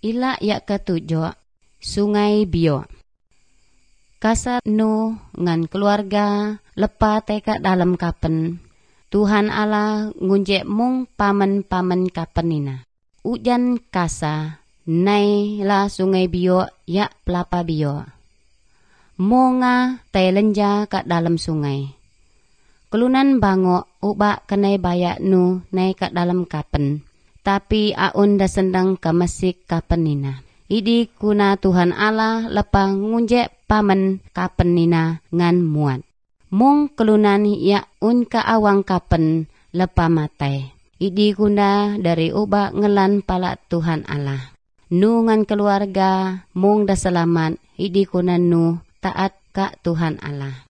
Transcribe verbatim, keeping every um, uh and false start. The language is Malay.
ila ya ketujuh Sungai Bio. Kasa nu ngan keluarga lepa teka dalam kapen. Tuhan Allah ngunjek mung pamen-pamen kapenina. Ujan kasa nai la Sungai Bio ya pelapa Bio. Monga telenja kat dalam sungai. Kelunan bango ubak kenai bayak nu nai kat dalam kapen. Tapi aun da sendang kamesik kapenina. Idi kuna Tuhan Allah lepa ngunjek pamen kapenina ngan muat. Mung kelunan ya un ka awang kapen lepa matai. Idi kuna dari ubak ngelan pala Tuhan Allah. Nu ngan keluarga mung da selamat. Idi kuna nu taat ka Tuhan Allah.